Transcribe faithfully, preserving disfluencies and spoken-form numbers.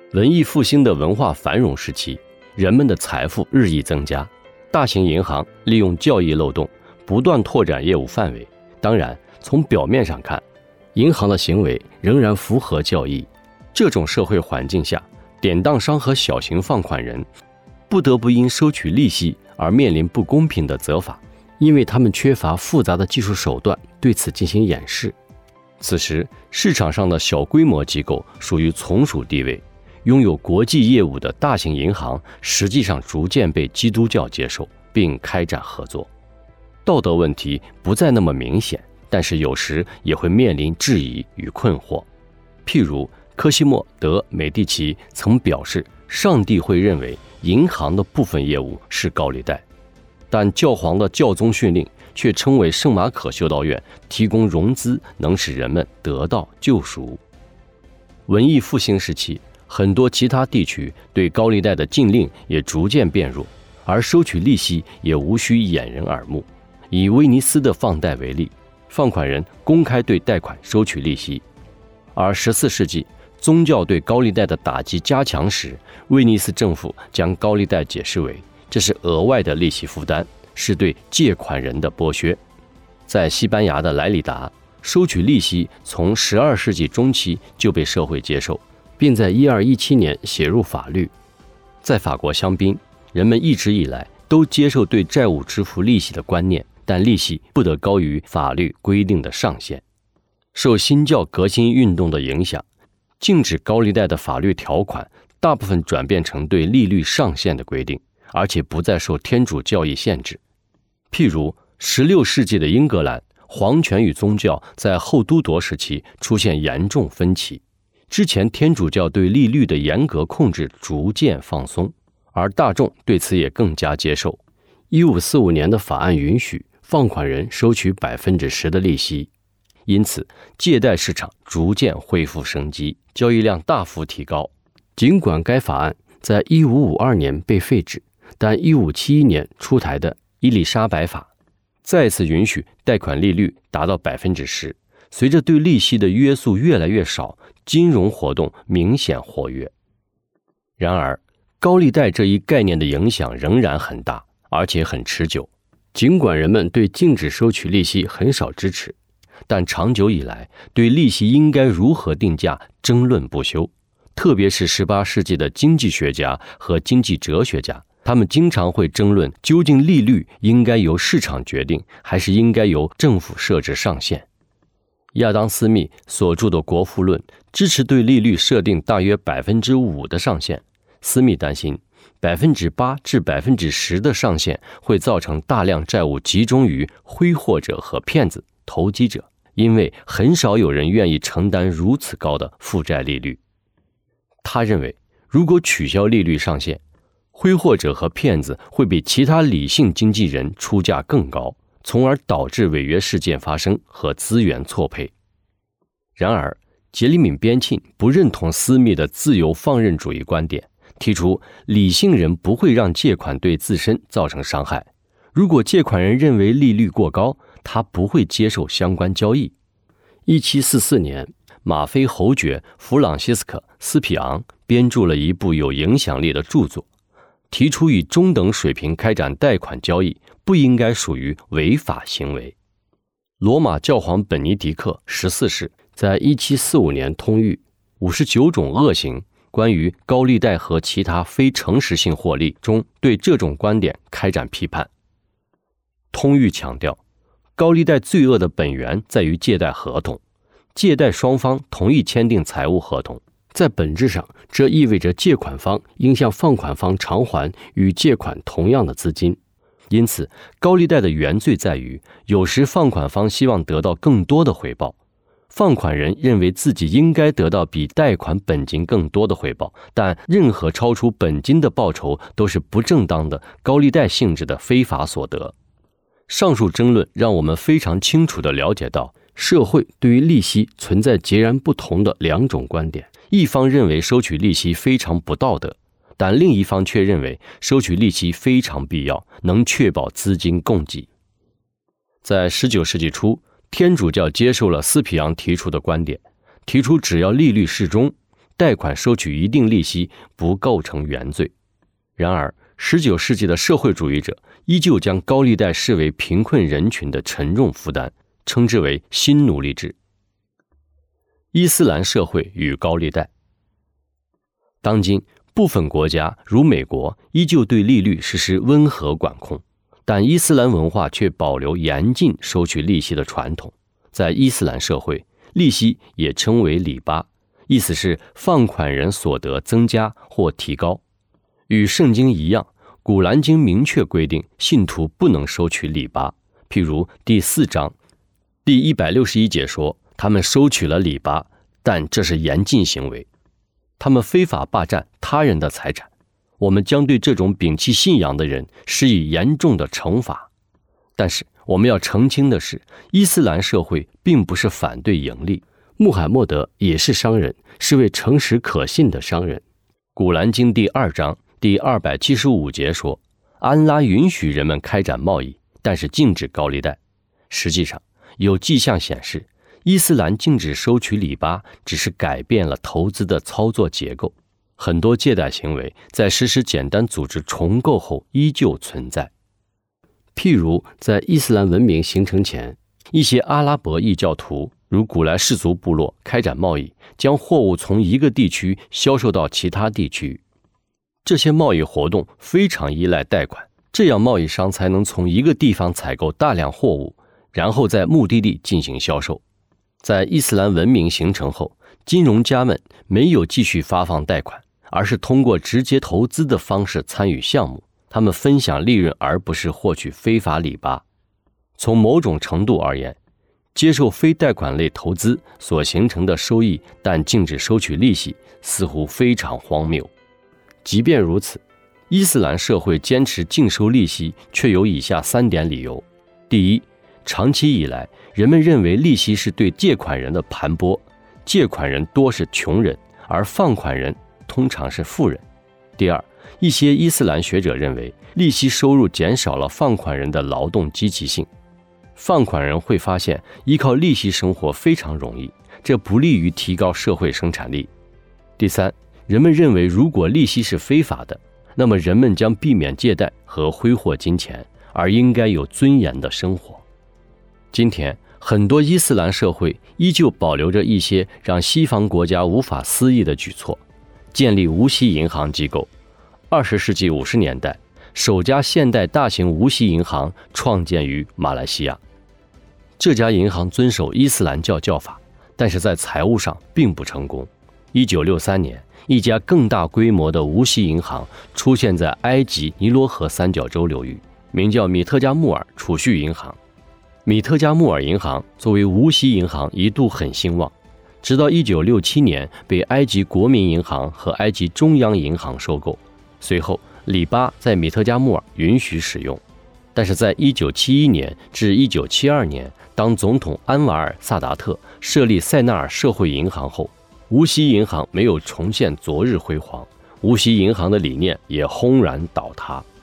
文艺复兴的文化繁荣时期，人们的财富日益增加，大型银行利用教义漏洞，不断拓展业务范围。当然，从表面上看，银行的行为仍然符合教义。这种社会环境下，典当商和小型放款人不得不因收取利息而面临不公平的责罚，因为他们缺乏复杂的技术手段对此进行掩饰。此时，市场上的小规模机构属于从属地位，拥有国际业务的大型银行实际上逐渐被基督教接受，并开展合作。道德问题不再那么明显，但是有时也会面临质疑与困惑。譬如科西莫·德·美第奇曾表示，上帝会认为银行的部分业务是高利贷，但教皇的教宗训令却称为圣马可修道院提供融资能使人们得到救赎。文艺复兴时期，很多其他地区对高利贷的禁令也逐渐变弱，而收取利息也无需掩人耳目。以威尼斯的放贷为例，放款人公开对贷款收取利息。而十四世纪宗教对高利贷的打击加强时，威尼斯政府将高利贷解释为这是额外的利息负担，是对借款人的剥削。在西班牙的莱里达，收取利息从十二世纪中期就被社会接受，并在一二一七年写入法律。在法国香槟，人们一直以来都接受对债务支付利息的观念，但利息不得高于法律规定的上限。受新教革新运动的影响，禁止高利贷的法律条款大部分转变成对利率上限的规定，而且不再受天主教义限制。譬如十六世纪的英格兰，皇权与宗教在后都铎时期出现严重分歧，之前天主教对利率的严格控制逐渐放松，而大众对此也更加接受。一五四五年的法案允许放款人收取 百分之十 的利息，因此借贷市场逐渐恢复生机，交易量大幅提高。尽管该法案在一五五二年被废止，但一五七一年出台的伊丽莎白法再次允许贷款利率达到 百分之十。 随着对利息的约束越来越少，金融活动明显活跃。然而，高利贷这一概念的影响仍然很大，而且很持久。尽管人们对禁止收取利息很少支持，但长久以来对利息应该如何定价争论不休。特别是十八世纪的经济学家和经济哲学家，他们经常会争论究竟利率应该由市场决定，还是应该由政府设置上限。亚当·斯密所著的《国富论》支持对利率设定大约 百分之五 的上限。斯密担心 百分之八 至 百分之十 的上限会造成大量债务集中于挥霍者和骗子、投机者，因为很少有人愿意承担如此高的负债利率。他认为，如果取消利率上限，挥霍者和骗子会比其他理性经纪人出价更高，从而导致违约事件发生和资源错配。然而，杰里敏边沁不认同斯密的自由放任主义观点，提出理性人不会让借款对自身造成伤害。如果借款人认为利率过高，他不会接受相关交易。一七四四年，马非侯爵弗朗西斯科·斯皮昂编著了一部有影响力的著作，提出以中等水平开展贷款交易不应该属于违法行为。罗马教皇本尼迪克十四世在一七四五年通谕五十九种恶行关于高利贷和其他非诚实性获利中，对这种观点开展批判。通谕强调，高利贷罪恶的本源在于借贷合同，借贷双方同意签订财务合同，在本质上，这意味着借款方应向放款方偿还与借款同样的资金。因此，高利贷的原罪在于，有时放款方希望得到更多的回报，放款人认为自己应该得到比贷款本金更多的回报，但任何超出本金的报酬都是不正当的高利贷性质的非法所得。上述争论让我们非常清楚地了解到，社会对于利息存在截然不同的两种观点。一方认为收取利息非常不道德，但另一方却认为收取利息非常必要，能确保资金供给。在十九世纪初，天主教接受了斯皮昂提出的观点，提出只要利率适中， 贷款收取一定利息不构成原罪。然而十九世纪的社会主义者依旧将高利贷视为贫困人群的沉重负担，称之为新奴隶制。伊斯兰社会与高利贷。当今部分国家如美国依旧对利率实施温和管控，但伊斯兰文化却保留严禁收取利息的传统。在伊斯兰社会，利息也称为里巴，意思是放款人所得增加或提高。与圣经一样，古兰经明确规定信徒不能收取里巴，譬如第四章第一百六十一节说，他们收取了里巴，但这是严禁行为。他们非法霸占他人的财产，我们将对这种摒弃信仰的人施以严重的惩罚。但是我们要澄清的是，伊斯兰社会并不是反对盈利，穆罕默德也是商人，是位诚实可信的商人。古兰经第二章第二百七十五节说，安拉允许人们开展贸易，但是禁止高利贷。实际上有迹象显示，伊斯兰禁止收取里巴只是改变了投资的操作结构，很多借贷行为在实施简单组织重构后依旧存在。譬如在伊斯兰文明形成前，一些阿拉伯异教徒如古莱氏族部落开展贸易，将货物从一个地区销售到其他地区。这些贸易活动非常依赖贷款，这样贸易商才能从一个地方采购大量货物，然后在目的地进行销售。在伊斯兰文明形成后，金融家们没有继续发放贷款，而是通过直接投资的方式参与项目，他们分享利润而不是获取非法里巴。从某种程度而言，接受非贷款类投资所形成的收益，但禁止收取利息，似乎非常荒谬。即便如此，伊斯兰社会坚持禁收利息，却有以下三点理由。第一，长期以来，人们认为利息是对借款人的盘剥，借款人多是穷人，而放款人通常是富人。第二，一些伊斯兰学者认为，利息收入减少了放款人的劳动积极性，放款人会发现依靠利息生活非常容易，这不利于提高社会生产力。第三，人们认为如果利息是非法的，那么人们将避免借贷和挥霍金钱，而应该有尊严的生活。今天很多伊斯兰社会依旧保留着一些让西方国家无法思议的举措，建立无息银行机构。二十世纪五十年代，首家现代大型无息银行创建于马来西亚。这家银行遵守伊斯兰教教法，但是在财务上并不成功。一九六三年，一家更大规模的无息银行出现在埃及尼罗河三角洲流域，名叫米特加穆尔储蓄银行。米特加穆尔银行作为无息银行一度很兴旺，直到一九六七年被埃及国民银行和埃及中央银行收购。随后里巴在米特加穆尔允许使用，但是在一九七一年至一九七二年，当总统安瓦尔·萨达特设立塞纳尔社会银行后，无息银行没有重现昨日辉煌，无息银行的理念也轰然倒塌。